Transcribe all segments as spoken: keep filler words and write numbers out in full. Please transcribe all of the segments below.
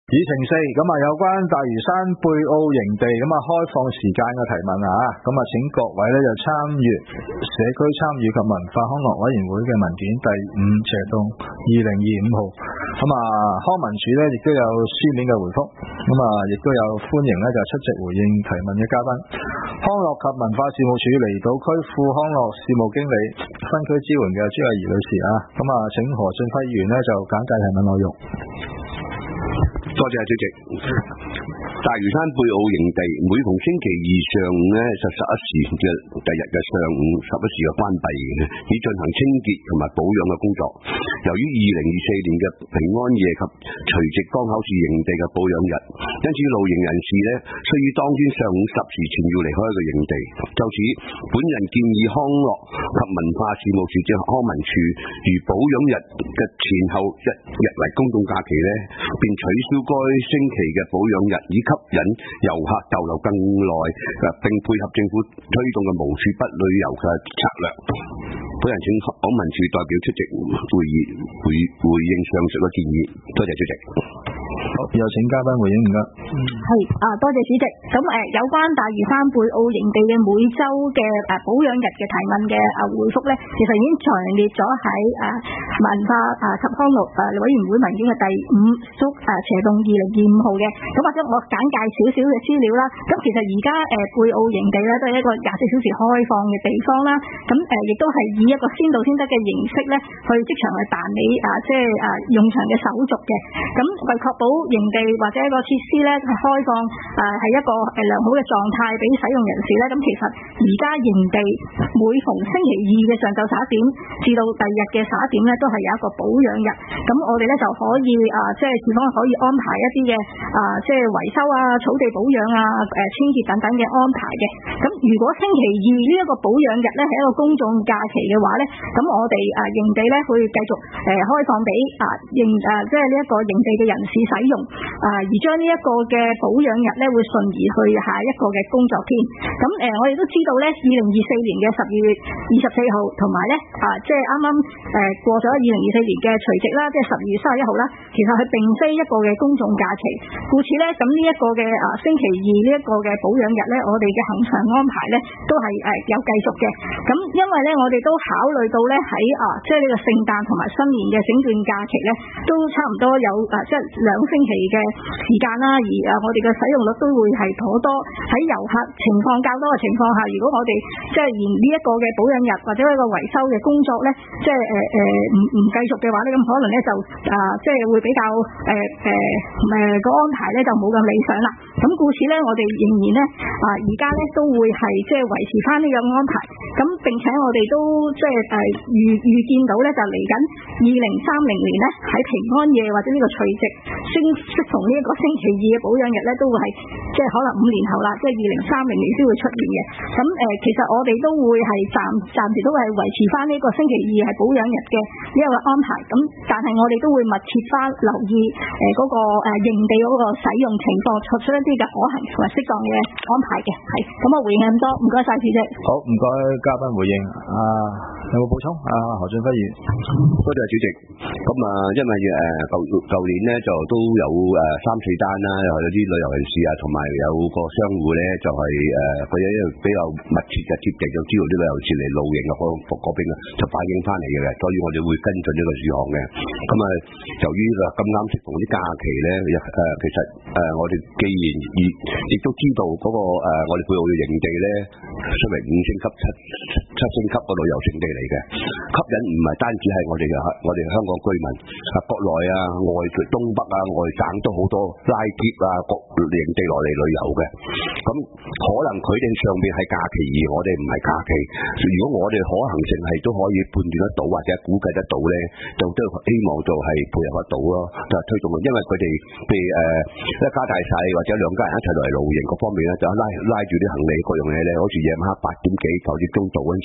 議程四咁啊，有關大嶼山貝澳營地咁啊開放時間嘅提問啊，咁啊請各位咧就參閱社區參與及文化康樂委員會嘅文件第五斜棟二零二五號，咁啊康文署咧亦都有書面嘅回覆，咁啊亦都有歡迎咧就出席回應提問嘅嘉賓。康樂及文化事務署離島區副康樂事務經理分區支援嘅朱慧儀女士啊，咁啊請何俊輝議員咧就簡介提問內容。 多謝主席。大嶼山貝澳營地每逢星期二上午咧就十一時嘅第日嘅上午十一時嘅關閉嘅，以進行清潔同埋保養嘅工作。由於二零二四年嘅平安夜及除夕剛好是營地嘅保養日，因此露營人士咧需於當天上午十時前要離開一個營地。就此，本人建議康樂及文化事務署即康文署，如保養日嘅前後一日為公眾假期咧，便取消該星期嘅保養日，以吸引遊客逗留更耐，並配合政府推動嘅無處不旅遊嘅策略。本人請康文署代表出席會議，回回應上述嘅建議。多謝主席。 好，有請嘉賓回應唔該。 係啊，多謝主席。咁誒、呃，有關大嶼山貝澳營地嘅每週嘅誒保養日嘅提問嘅誒回覆咧，其實已經詳列咗喺誒文化誒及康樂誒委員會文件嘅第五縮誒斜棟二零二五號嘅。咁或者我簡介少少嘅資料啦。咁其實而家誒貝澳營地咧都係一個廿四小時開放嘅地方啦。咁誒亦都係以一個先到先得嘅形式咧，去即場去辦理啊，即係誒用場嘅手續嘅。咁為確保營地或者一個設施咧係開放誒係一個誒良好嘅狀態俾使用人士咧，咁其實而家營地每逢星期二嘅上晝十一點至到第二日嘅十一點咧，都係有一個保養日。咁我哋咧就可以啊，即係處方可以安排一啲嘅啊，即係維修啊、草地保養啊、誒清潔等等嘅安排嘅。咁如果星期二呢一個保養日咧係一個公眾假期嘅話咧，咁我哋啊營地咧會繼續誒開放俾啊營誒即係呢一個營地嘅人士使用啊，而將呢一個嘅保養日咧會順移去下一個嘅工作天。咁誒、呃，我哋都知道咧，二零二四年嘅十二月二十四號同埋咧啊，即係啱啱誒過咗二零二四年嘅除夕啦，即係十二月三十一號啦。其實佢並非一個嘅公眾假期，故此咧，咁呢一個嘅啊星期二呢一個嘅保養日咧，我哋嘅行程安排咧都係誒有繼續嘅。咁因為咧，我哋都考慮到咧喺啊，即係呢個聖誕同埋新年嘅整段假期咧，都差唔多有啊，即係兩星期嘅時間啦。而啊，我哋嘅使用率都會係頗多。喺遊客情況較多嘅情況下，如果我哋即係延呢一個嘅保養日或者一個維修嘅工作咧，即係誒誒唔唔繼續嘅話咧，咁可能咧就啊，即係會比較誒誒誒個安排咧就冇咁理想啦。咁故此咧，我哋仍然咧啊，而家咧都會係即係維持翻呢個安排。咁並且我哋都即係誒預預見到咧，就嚟緊二零三零年咧喺平安夜或者呢個除夕適適逢呢一個星期二嘅保養日咧，都會係即係可能五年後啦，即係二零三零年先會出現嘅。咁誒、呃，其實我哋都會係暫暫時都係維持翻呢個星期二係保養日嘅呢一個安排。咁但係我哋都會密切翻留意誒嗰、呃那個誒營、呃、地嗰個使用情況，作出一啲嘅可行同埋適當嘅安排嘅。係咁，我回應咁多，唔該晒主席。 好，唔該嘉賓回應啊，有冇補充啊？何俊輝議員， 多謝主席。咁啊，因為誒舊舊年咧就都有誒三四單啦，又有啲旅遊人士啊，同埋有個商戶咧就係誒佢因為比較密切嘅接觸，就知道啲旅遊人士嚟露營嘅嗰嗰邊啊，就反映翻嚟嘅，所以我哋會跟進呢個事項嘅。咁啊，由於咁啱適逢啲假期咧，誒其實誒我哋既然亦亦都知道嗰個誒我哋貝澳嘅營地咧，雖為五星級、七七星級個旅遊勝地嚟嘅，吸引唔係單止係我哋嘅我哋香港居民啊，國內啊、外東北啊、外省都好多拉結啊，各營地落嚟旅遊嘅。咁可能佢哋上面係假期，而我哋唔係假期。如果我哋可行性係都可以判斷得到或者估計得到咧，就都希望就係配合得到咯，就係推動。因為佢哋譬如誒一家大細或者兩家人一齊嚟露營嗰方面咧，就拉拉住啲行李各樣嘢咧，好似夜晚黑八點幾九點鐘到嗰陣時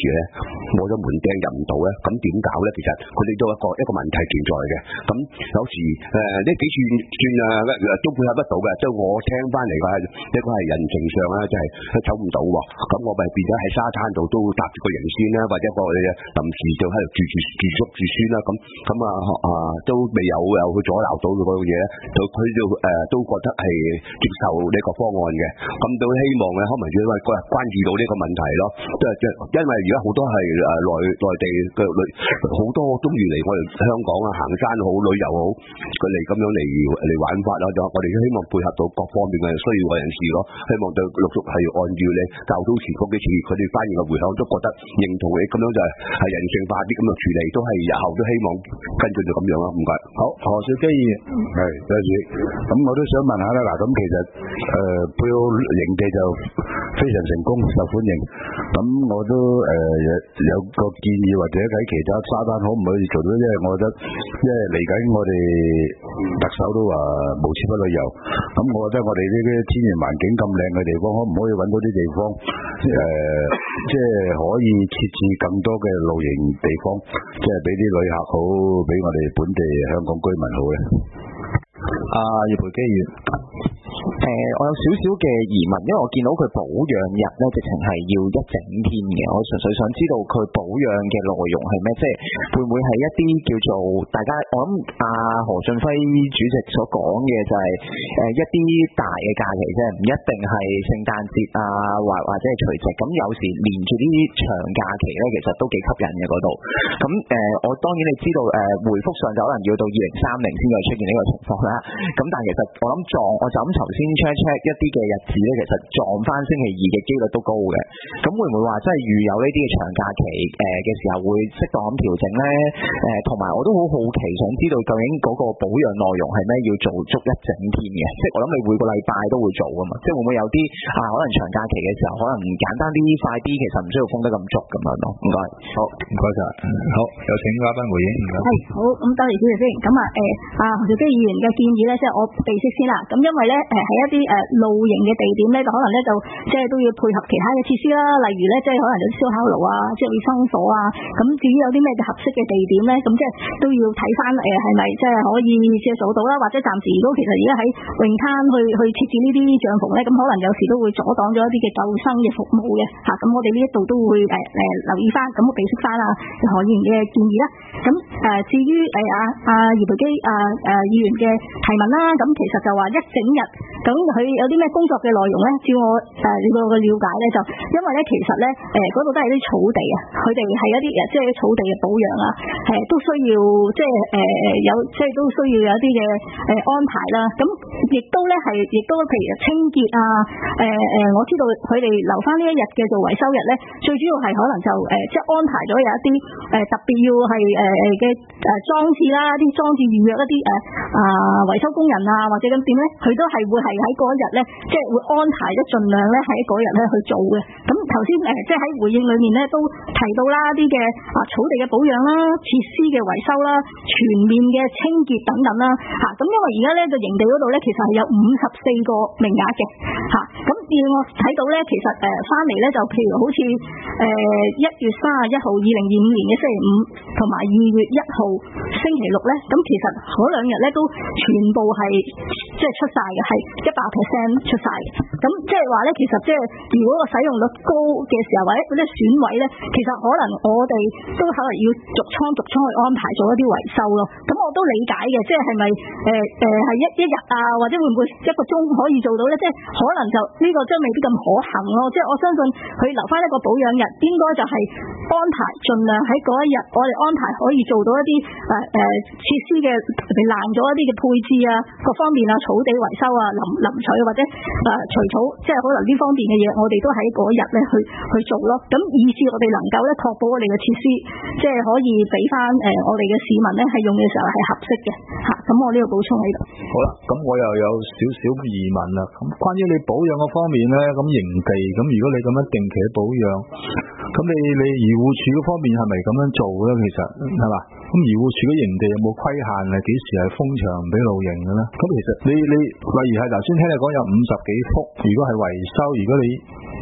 咧，摸咗門釘入唔到咧，咁點搞咧？其實佢哋都有一個一個問題存在嘅。咁有時誒呢幾轉轉啊都配合得到嘅，即係我聽翻嚟嘅，一個係人情上咧，就係走唔到喎。咁我咪變咗喺沙灘度都搭住個營先啦，或者個臨時就喺度住住住宿住先啦。咁咁啊啊都未有有去阻撓到嗰樣嘢，就佢就誒都覺得係接受呢個方案嘅。咁都希望咧，康文署因為關注到呢個問題咯，即係即係因為而家好多係誒內內地嘅旅好多中意嚟我哋香港啊行山好旅遊好，佢哋咁樣嚟嚟玩法啦，就我哋都希望配合到各方面嘅需要嘅人士咯，希望就陸續係按照你教導前嗰幾次佢哋翻譯嘅回響都覺得認同你咁樣就係係人性化啲咁嘅處理，都係日後都希望跟進就咁樣啦，唔該。 好，何兆基議員， 係多謝。咁我都想問下啦，嗱咁其實誒貝澳營地就非常成功受歡迎，咁我都誒有有個建議或者喺其他沙灘可唔可以做到？因為我覺得，因為嚟緊我哋特首都話無處不旅遊，咁我覺得我哋呢啲天然環境咁靚嘅地方，可唔可以揾到啲地方誒，即係可以設置更多嘅露營地方，即係俾啲旅客好，俾我哋本地香港居民好咧？ 阿葉培基議員。 誒、呃，我有少少嘅疑問，因為我見到佢保養日咧，直情係要一整天嘅。我純粹想知道佢保養嘅內容係咩，即係會唔會係一啲叫做大家，我諗阿、啊、何俊輝主席所講嘅就係、是、誒、呃、一啲大嘅假期啫，唔一定係聖誕節啊，或或者係除夕。咁有時連住啲長假期咧，其實都幾吸引嘅嗰度。咁誒、呃，我當然你知道誒、呃，回覆上就可能要到二零三零先會出現呢個情況啦。咁但係其實我諗撞，我就咁頭先 check check 一啲嘅日子咧，其實撞翻星期二嘅機率都高嘅。咁會唔會話真係預有呢啲嘅長假期誒嘅時候會適當咁調整咧？誒同埋我都好好奇，想知道究竟嗰個保養內容係咩？要做足一整天嘅，即係我諗你每個禮拜都會做噶嘛。即係會唔會有啲啊？可能長假期嘅時候，可能簡單啲、快啲，其實唔需要封得咁足咁樣咯。唔該， 好唔該晒。好，有請嘉賓回應。 係好，咁多謝主席先。咁啊誒，阿何兆基議員嘅建議咧，即係我備悉先啦。咁因為咧誒喺一啲誒露營嘅地點咧，就可能咧就即係都要配合其他嘅設施啦，例如咧即係可能有啲燒烤爐啊，即係衛生所啊。咁至於有啲咩嘅合適嘅地點咧，咁即係都要睇翻誒係咪即係可以即係做到啦，或者暫時如果其實而家喺泳灘去去設置呢啲帳篷咧，咁可能有時都會阻擋咗一啲嘅救生嘅服務嘅嚇。咁我哋呢一度都會誒誒留意翻，咁我備悉翻啊何議員嘅建議啦。咁誒至於誒阿阿葉培基啊誒議員嘅提問啦，咁其實就話一整日，咁佢有啲咩工作嘅內容咧？照我誒呢個嘅了解咧，就因為咧其實咧誒嗰度都係啲草地啊，佢哋係一啲誒即係草地嘅保養啊，誒都需要即係誒有即係都需要有一啲嘅誒安排啦。咁亦都咧係亦都譬如清潔啊，誒誒我知道佢哋留翻呢一日嘅做維修日咧，最主要係可能就誒即係安排咗有一啲誒特別要係誒誒嘅誒裝置啦，啲裝置預約一啲誒啊維修工人啊，或者咁點咧，佢都係會係喺嗰一日咧，即係會安排咗盡量咧喺嗰日咧去做嘅。咁頭先誒即係喺回應裏面咧都提到啦啲嘅啊草地嘅保養啦、設施嘅維修啦、全面嘅清潔等等啦嚇。咁因為而家咧個營地嗰度咧其實係有五十四個名額嘅嚇。咁而我睇到咧其實誒翻嚟咧就譬如好似誒一月三十一號二零二五年嘅星期五同埋二月一號星期六咧，咁其實嗰兩日咧都全部係即係出晒嘅，係一百 percent 出晒嘅。咁即係話咧，其實即係如果個使用率高嘅時候，或者嗰啲選位咧，其實可能我哋都可能要逐倉逐倉去安排做一啲維修咯。咁我都理解嘅，即係係咪誒誒係一一日啊，或者會唔會一個鐘可以做到咧？即係可能就呢個真未必咁可行咯。即係我相信佢留翻一個保養日，應該就係安排盡量喺嗰一日，我哋安排可以做到一啲誒誒設施嘅爛咗一啲嘅配置啊，各方面啊，草地維修啊，林林取或者誒除草，即係可能呢方面嘅嘢，我哋都喺嗰日咧去去做咯。咁以至我哋能夠咧確保我哋嘅設施，即係可以俾翻誒我哋嘅市民咧係用嘅時候係合適嘅嚇。咁我呢個補充喺度。 好啦，咁我又有少少疑問啦。咁關於你保養嘅方面咧，咁營地咁如果你咁樣定期保養，咁你你漁護署嗰方面係咪咁樣做咧？其實係嘛？咁漁護署嘅營地有冇規限啊？幾時係封場唔俾露營嘅咧？咁其實你你例如係頭先聽你講有五十幾幅，如果係維修，如果你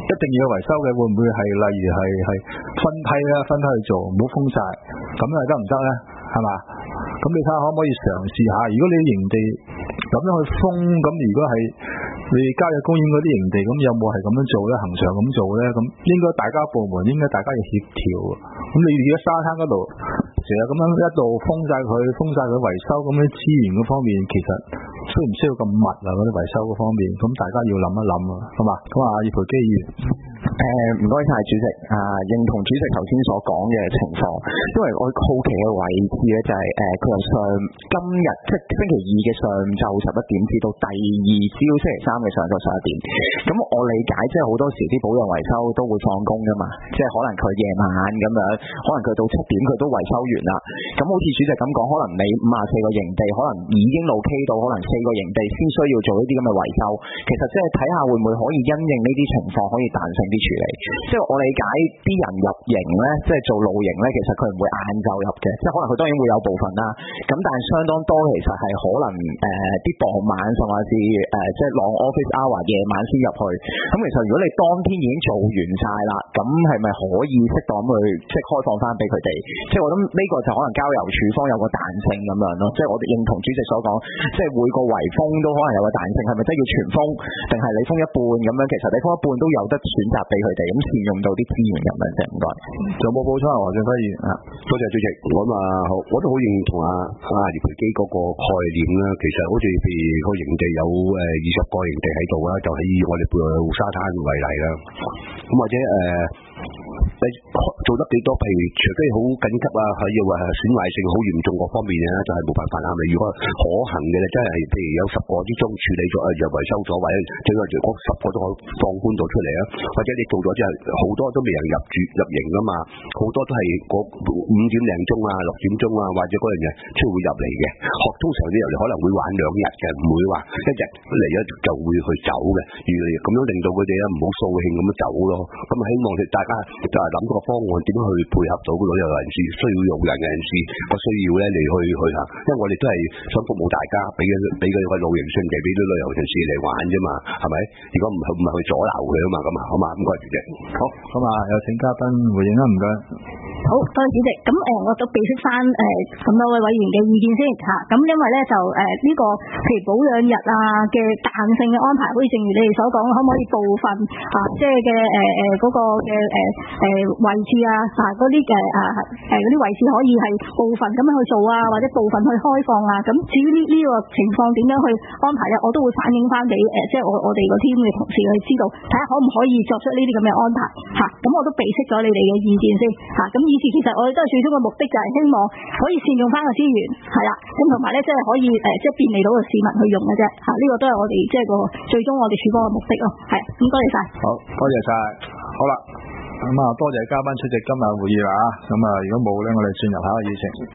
一定要維修嘅，會唔會係例如係係分批啦，分批去做，唔好封晒，咁又得唔得咧？係嘛？咁你睇下可唔可以嘗試下？如果你營地咁樣去封，咁如果係你郊野公園嗰啲營地，咁有冇係咁樣做咧？恒常咁做咧？咁應該大家部門應該大家要協調。咁你而家沙灘嗰度成日咁樣一路封晒佢，封晒佢維修，咁啲資源嗰方面其實需唔需要咁密啊？嗰啲維修嗰方面，咁大家要諗一諗啊，好嘛？咁啊，葉培基議員。 誒唔該晒主席，啊認同主席頭先所講嘅情況，因為我好奇嘅位置咧就係誒佢由上今日即係星期二嘅上晝十一點至到第二朝星期三嘅上晝十一點，咁我理解即係好多時啲保養維修都會放工噶嘛，即係可能佢夜晚咁樣，可能佢到七點佢都維修完啦，咁好似主席咁講，可能你五十四個營地可能已經路 K 到，可能四個營地先需要做呢啲咁嘅維修，其實即係睇下會唔會可以因應呢啲情況可以彈性啲處理，即係我理解啲人入營咧，即係做露營咧，其實佢唔會晏晝入嘅，即係可能佢當然會有部分啦，咁但係相當多其實係可能誒啲、呃、傍晚甚至誒、呃、即係 long office hour 夜晚先入去，咁其實如果你當天已經做完晒啦，咁係咪可以適當去即係開放翻俾佢哋？即係我諗呢個就可能交由處方有個彈性咁樣咯，即係我哋認同主席所講，即係每個圍封都可能有個彈性，係咪真係要全封，定係你封一半咁樣？其實你封一半都有得選擇俾佢哋，咁善用到啲資源咁樣啫。唔該。 有冇補充啊？黃俊輝議員啊， 多謝主席。咁啊，我都好認同啊啊葉培基嗰個概念啦。其實好似譬如個營地有誒二十個營地喺度啦，就喺我哋背後沙灘為例啦。咁或者誒。呃你做得幾多？譬如除非好緊急啊，係要話損壞性好嚴重嗰方面咧，就係、是、冇辦法啦。咪如果可行嘅咧，真係譬如有十個之中處理咗，誒又維修咗，或者整個嗰十個都可以放寬咗出嚟啊。或者你做咗之後，好多都未人入住入營噶嘛，好多都係嗰五點零鐘啊、六點鐘啊，或者嗰樣嘢先會入嚟嘅。學通常啲入嚟可能會玩兩日嘅，唔會話一日嚟咗就會去走嘅。如咁樣令到佢哋咧唔好掃興咁樣走咯。咁希望大家就係諗個方案點樣去配合到旅遊人士需要用人嘅人士個需要咧嚟去去行，因為我哋都係想服務大家，俾嘅俾嘅個露營勝地俾啲旅遊人士嚟玩啫嘛，係咪？如果唔係唔係去阻撓佢啊嘛，咁啊，好嘛，唔該主席。 好，咁啊，有請嘉賓回應啦，唔該。 好，多謝主席。咁誒，我都備悉翻誒咁多位委員嘅意見先嚇。咁因為咧就誒呢個譬如保養日啊嘅彈性嘅安排，好似正如你哋所講，可唔可以部分啊，即係嘅誒誒嗰個嘅誒誒位置啊，啊嗰啲嘅啊誒嗰啲位置可以係部分咁樣去做啊，或者部分去開放啊。咁至於呢呢個情況點樣去安排咧，我都會反映翻俾誒即係我我哋個 team 嘅同事去知道，睇下可唔可以作出呢啲咁嘅安排嚇。咁我都備悉咗你哋嘅意見先嚇。咁以前其實我哋都係最終嘅目的就係希望可以善用翻個資源，係啦，咁同埋咧即係可以誒即係便利到個市民去用嘅啫嚇。呢個都係我哋即係個最終我哋處方嘅目的咯。係，咁多謝晒。 好，多謝晒。好啦，咁啊多謝嘉賓出席今日會議啦。咁啊如果冇咧，我哋轉入下一個議程。